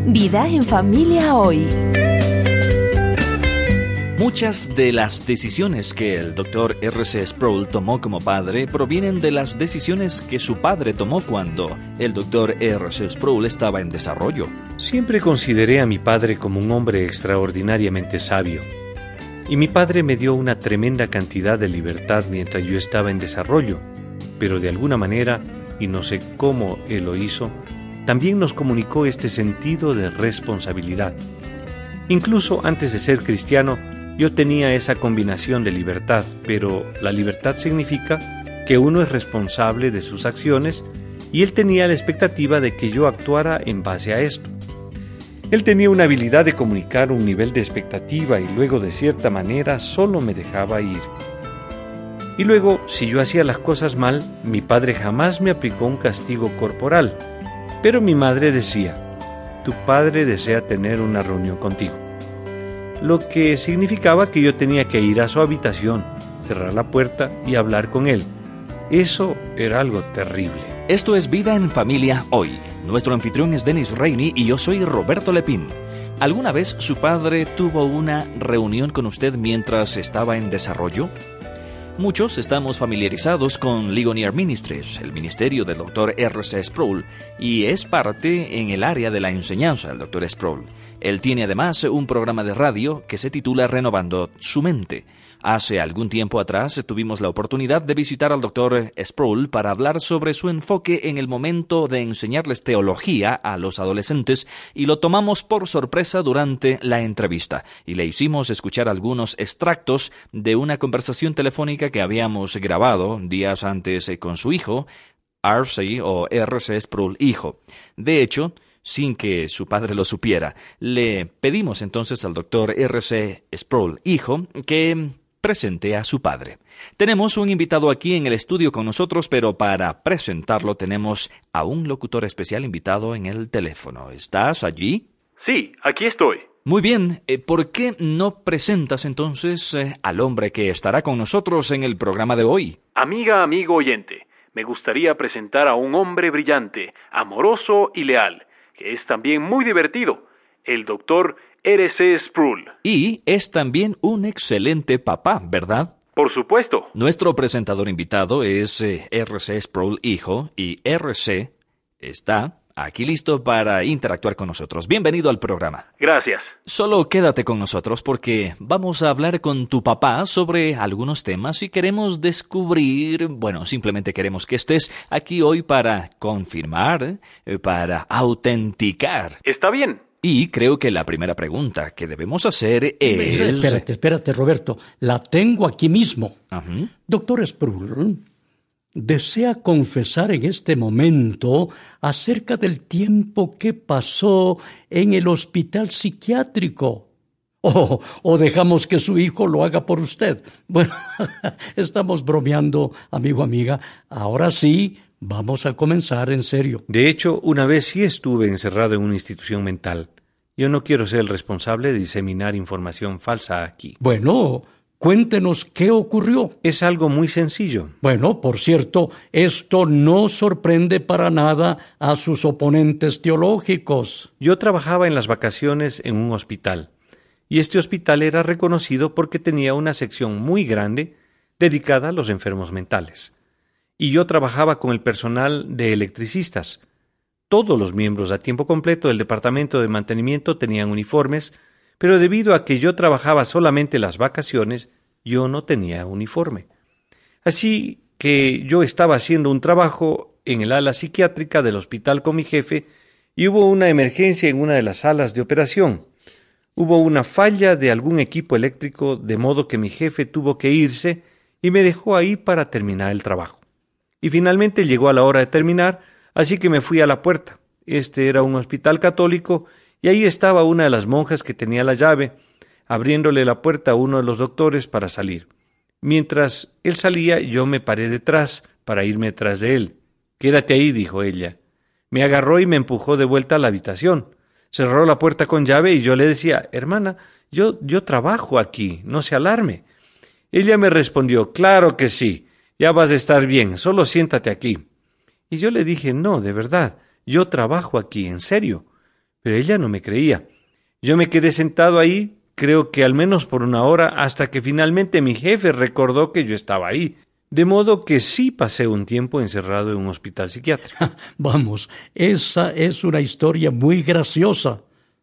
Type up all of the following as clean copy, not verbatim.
Vida en familia hoy. Muchas de las decisiones que el Dr. R.C. Sproul tomó como padre provienen de las decisiones que su padre tomó cuando el Dr. R.C. Sproul estaba en desarrollo. Siempre consideré a mi padre como un hombre extraordinariamente sabio. Y mi padre me dio una tremenda cantidad de libertad mientras yo estaba en desarrollo, pero de alguna manera, y no sé cómo él lo hizo, también nos comunicó este sentido de responsabilidad. Incluso antes de ser cristiano, yo tenía esa combinación de libertad, pero la libertad significa que uno es responsable de sus acciones y él tenía la expectativa de que yo actuara en base a esto. Él tenía una habilidad de comunicar un nivel de expectativa y luego de cierta manera solo me dejaba ir. Y luego, si yo hacía las cosas mal, mi padre jamás me aplicó un castigo corporal, pero mi madre decía: tu padre desea tener una reunión contigo. Lo que significaba que yo tenía que ir a su habitación, cerrar la puerta y hablar con él. Eso era algo terrible. Esto es Vida en Familia Hoy. Nuestro anfitrión es Dennis Rainey y yo soy Roberto Lepín. ¿Alguna vez su padre tuvo una reunión con usted mientras estaba en desarrollo? Muchos estamos familiarizados con Ligonier Ministries, el ministerio del Dr. R.C. Sproul, y es parte en el área de la enseñanza del Dr. Sproul. Él tiene además un programa de radio que se titula Renovando su Mente. Hace algún tiempo atrás tuvimos la oportunidad de visitar al Dr. Sproul para hablar sobre su enfoque en el momento de enseñarles teología a los adolescentes y lo tomamos por sorpresa durante la entrevista y le hicimos escuchar algunos extractos de una conversación telefónica que habíamos grabado días antes con su hijo, R.C. o R.C. Sproul hijo. De hecho, sin que su padre lo supiera, le pedimos entonces al Dr. R.C. Sproul hijo que presente a su padre. Tenemos un invitado aquí en el estudio con nosotros, pero para presentarlo tenemos a un locutor especial invitado en el teléfono. ¿Estás allí? Sí, aquí estoy. Muy bien. ¿Por qué no presentas entonces al hombre que estará con nosotros en el programa de hoy? Amiga, amigo oyente, me gustaría presentar a un hombre brillante, amoroso y leal, que es también muy divertido, el Dr. R.C. Sproul. Y es también un excelente papá, ¿verdad? Por supuesto. Nuestro presentador invitado es R.C. Sproul hijo y R.C. está aquí listo para interactuar con nosotros. Bienvenido al programa. Gracias. Solo quédate con nosotros porque vamos a hablar con tu papá sobre algunos temas y queremos descubrir, simplemente queremos que estés aquí hoy para confirmar, para autenticar. Está bien. Y creo que la primera pregunta que debemos hacer es... Espérate, Roberto. La tengo aquí mismo. Uh-huh. Doctor Sproul, ¿desea confesar en este momento acerca del tiempo que pasó en el hospital psiquiátrico? ¿O dejamos que su hijo lo haga por usted? Bueno, estamos bromeando, amiga. Ahora sí, vamos a comenzar en serio. De hecho, una vez sí estuve encerrado en una institución mental. Yo no quiero ser el responsable de diseminar información falsa aquí. Bueno, cuéntenos qué ocurrió. Es algo muy sencillo. Bueno, por cierto, esto no sorprende para nada a sus oponentes teológicos. Yo trabajaba en las vacaciones en un hospital, y este hospital era reconocido porque tenía una sección muy grande dedicada a los enfermos mentales. Y yo trabajaba con el personal de electricistas. Todos los miembros a tiempo completo del departamento de mantenimiento tenían uniformes, pero debido a que yo trabajaba solamente las vacaciones, yo no tenía uniforme. Así que yo estaba haciendo un trabajo en el ala psiquiátrica del hospital con mi jefe y hubo una emergencia en una de las salas de operación. Hubo una falla de algún equipo eléctrico, de modo que mi jefe tuvo que irse y me dejó ahí para terminar el trabajo. Y finalmente llegó a la hora de terminar, así que me fui a la puerta. Este era un hospital católico y ahí estaba una de las monjas que tenía la llave, abriéndole la puerta a uno de los doctores para salir. Mientras él salía, yo me paré detrás para irme detrás de él. «Quédate ahí», dijo ella. Me agarró y me empujó de vuelta a la habitación. Cerró la puerta con llave y yo le decía: «Hermana, yo trabajo aquí, no se alarme». Ella me respondió: «Claro que sí, ya vas a estar bien, solo siéntate aquí». Y yo le dije: «No, de verdad, yo trabajo aquí, en serio». Pero ella no me creía. Yo me quedé sentado ahí, creo que al menos por una hora, hasta que finalmente mi jefe recordó que yo estaba ahí. De modo que sí pasé un tiempo encerrado en un hospital psiquiátrico. Vamos, esa es una historia muy graciosa.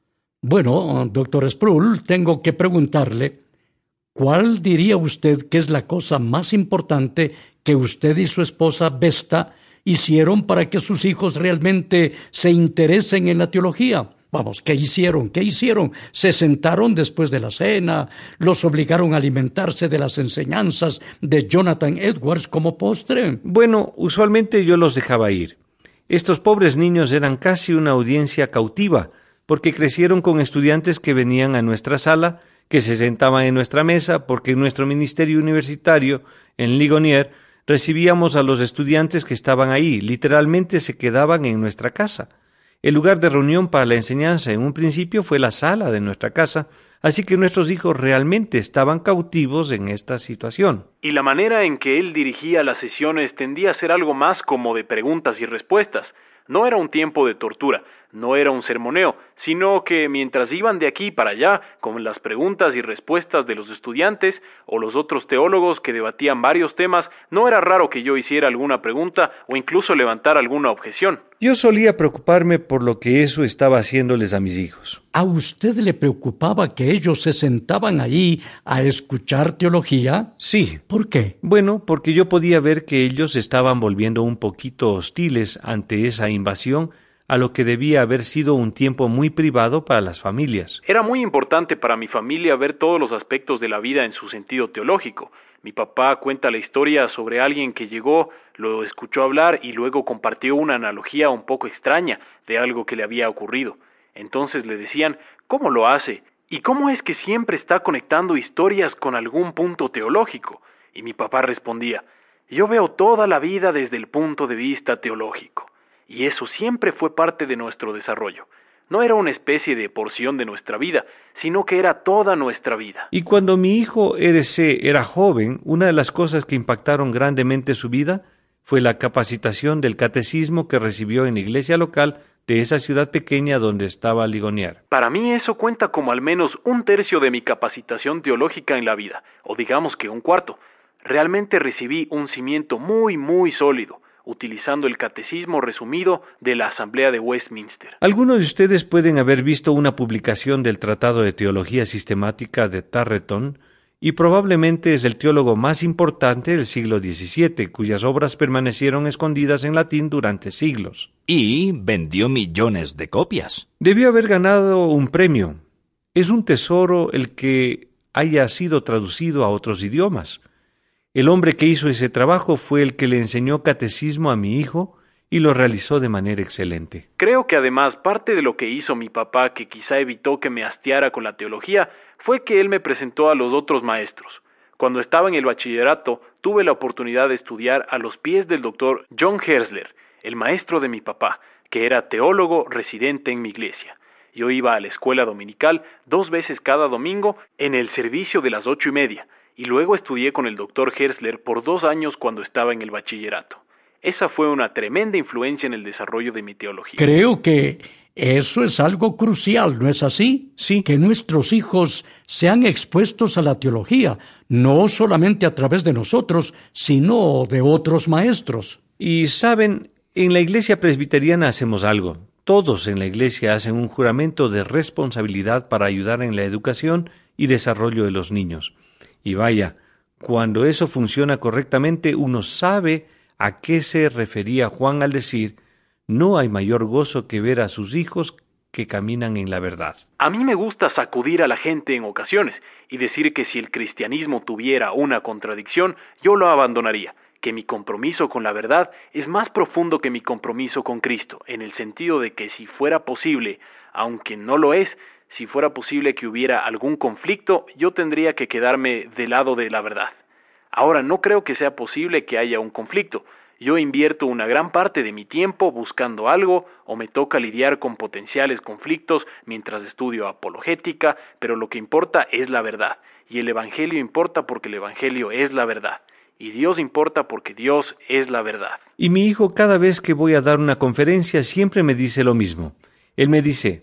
Bueno, doctor Sproul, tengo que preguntarle, ¿cuál diría usted que es la cosa más importante que usted y su esposa Vesta hicieron para que sus hijos realmente se interesen en la teología? Vamos, ¿qué hicieron? ¿Qué hicieron? ¿Se sentaron después de la cena? ¿Los obligaron a alimentarse de las enseñanzas de Jonathan Edwards como postre? Bueno, usualmente yo los dejaba ir. Estos pobres niños eran casi una audiencia cautiva, porque crecieron con estudiantes que venían a nuestra sala, que se sentaban en nuestra mesa, porque en nuestro ministerio universitario, en Ligonier, recibíamos a los estudiantes que estaban ahí, literalmente se quedaban en nuestra casa. El lugar de reunión para la enseñanza en un principio fue la sala de nuestra casa, así que nuestros hijos realmente estaban cautivos en esta situación. Y la manera en que él dirigía las sesiones tendía a ser algo más como de preguntas y respuestas. No era un tiempo de tortura, no era un sermoneo, sino que mientras iban de aquí para allá con las preguntas y respuestas de los estudiantes o los otros teólogos que debatían varios temas, no era raro que yo hiciera alguna pregunta o incluso levantara alguna objeción. Yo solía preocuparme por lo que eso estaba haciéndoles a mis hijos. ¿A usted le preocupaba que ellos se sentaban ahí a escuchar teología? Sí. ¿Por qué? Bueno, porque yo podía ver que ellos estaban volviendo un poquito hostiles ante esa invasión a lo que debía haber sido un tiempo muy privado para las familias. Era muy importante para mi familia ver todos los aspectos de la vida en su sentido teológico. Mi papá cuenta la historia sobre alguien que llegó, lo escuchó hablar y luego compartió una analogía un poco extraña de algo que le había ocurrido. Entonces le decían, ¿cómo lo hace? ¿Y cómo es que siempre está conectando historias con algún punto teológico? Y mi papá respondía, yo veo toda la vida desde el punto de vista teológico. Y eso siempre fue parte de nuestro desarrollo. No era una especie de porción de nuestra vida, sino que era toda nuestra vida. Y cuando mi hijo RC era joven, una de las cosas que impactaron grandemente su vida fue la capacitación del catecismo que recibió en la iglesia local de esa ciudad pequeña donde estaba Ligonier. Para mí eso cuenta como al menos 1/3 de mi capacitación teológica en la vida, o digamos que 1/4. Realmente recibí un cimiento muy sólido, utilizando el catecismo resumido de la Asamblea de Westminster. Algunos de ustedes pueden haber visto una publicación del Tratado de Teología Sistemática de Tarleton, y probablemente es el teólogo más importante del siglo XVII, cuyas obras permanecieron escondidas en latín durante siglos. Y vendió millones de copias. Debió haber ganado un premio. Es un tesoro el que haya sido traducido a otros idiomas. El hombre que hizo ese trabajo fue el que le enseñó catecismo a mi hijo y lo realizó de manera excelente. Creo que además parte de lo que hizo mi papá que quizá evitó que me hastiara con la teología fue que él me presentó a los otros maestros. Cuando estaba en el bachillerato tuve la oportunidad de estudiar a los pies del doctor John Herzler, el maestro de mi papá, que era teólogo residente en mi iglesia. Yo iba a la escuela dominical 2 veces cada domingo en el servicio de las 8:30. Y luego estudié con el doctor Herzler por 2 años cuando estaba en el bachillerato. Esa fue una tremenda influencia en el desarrollo de mi teología. Creo que eso es algo crucial, ¿no es así? Sí. Que nuestros hijos sean expuestos a la teología, no solamente a través de nosotros, sino de otros maestros. Y saben, en la iglesia presbiteriana hacemos algo. Todos en la iglesia hacen un juramento de responsabilidad para ayudar en la educación y desarrollo de los niños. Y vaya, cuando eso funciona correctamente, uno sabe a qué se refería Juan al decir, no hay mayor gozo que ver a sus hijos que caminan en la verdad. A mí me gusta sacudir a la gente en ocasiones y decir que si el cristianismo tuviera una contradicción, yo lo abandonaría, que mi compromiso con la verdad es más profundo que mi compromiso con Cristo, en el sentido de que si fuera posible, aunque no lo es, si fuera posible que hubiera algún conflicto, yo tendría que quedarme del lado de la verdad. Ahora, no creo que sea posible que haya un conflicto. Yo invierto una gran parte de mi tiempo buscando algo, o me toca lidiar con potenciales conflictos mientras estudio apologética, pero lo que importa es la verdad, y el Evangelio importa porque el Evangelio es la verdad, y Dios importa porque Dios es la verdad. Y mi hijo, cada vez que voy a dar una conferencia, siempre me dice lo mismo. Él me dice,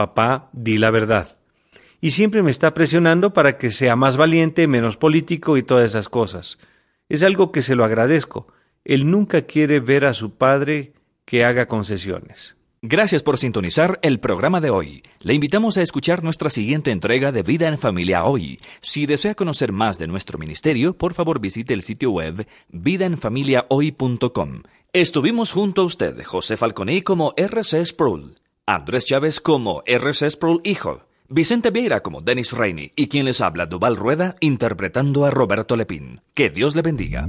papá, di la verdad. Y siempre me está presionando para que sea más valiente, menos político y todas esas cosas. Es algo que se lo agradezco. Él nunca quiere ver a su padre que haga concesiones. Gracias por sintonizar el programa de hoy. Le invitamos a escuchar nuestra siguiente entrega de Vida en Familia Hoy. Si desea conocer más de nuestro ministerio, por favor visite el sitio web vidaenfamiliahoy.com. Estuvimos junto a usted, José Falconi como R.C. Sproul, Andrés Chávez como R.C. Sproul Hijo, Vicente Vieira como Dennis Rainey y quien les habla, Duval Rueda, interpretando a Roberto Lepín. Que Dios le bendiga.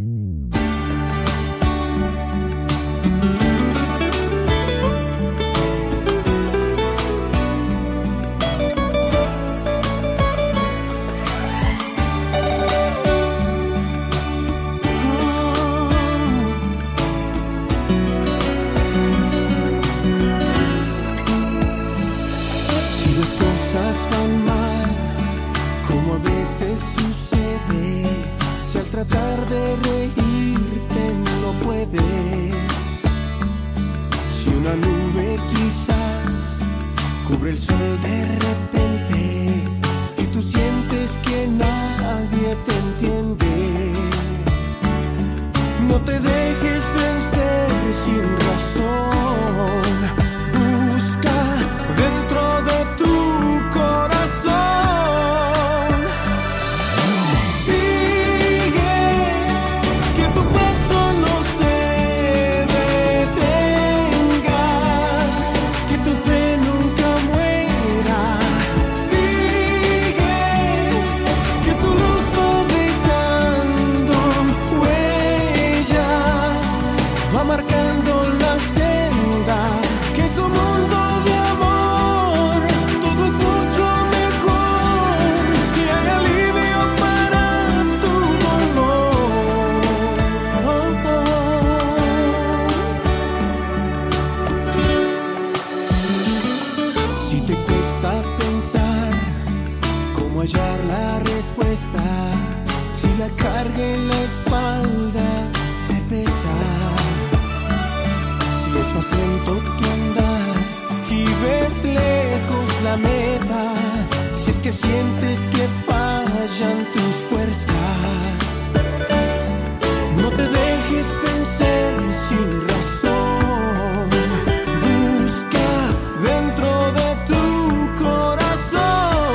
Tratar de reírte no puedes. Si una nube quizás cubre el sol de repente y tú sientes que nadie te entiende, no te dejes vencer sin razón. Busca dentro de tu corazón. Cargue en la espalda, te pesa. Si es más lento tu andar y ves lejos la meta, si es que sientes que fallan tus fuerzas, no te dejes vencer sin razón. Busca dentro de tu corazón.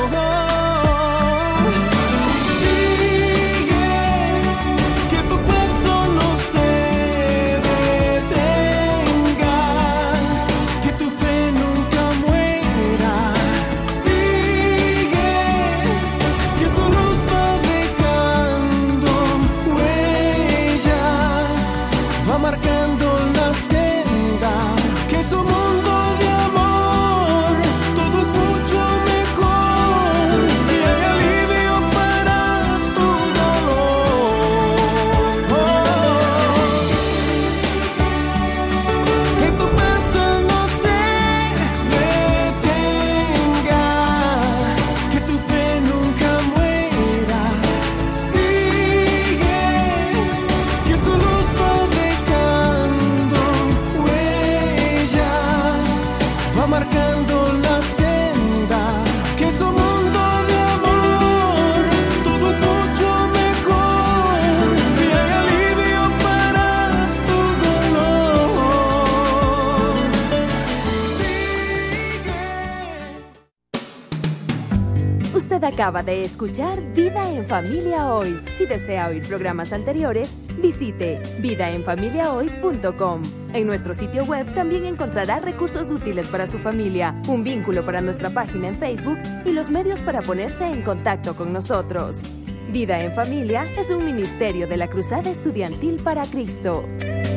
Acaba de escuchar Vida en Familia Hoy. Si desea oír programas anteriores, visite vidaenfamiliahoy.com. En nuestro sitio web también encontrará recursos útiles para su familia, un vínculo para nuestra página en Facebook y los medios para ponerse en contacto con nosotros. Vida en Familia es un ministerio de la Cruzada Estudiantil para Cristo.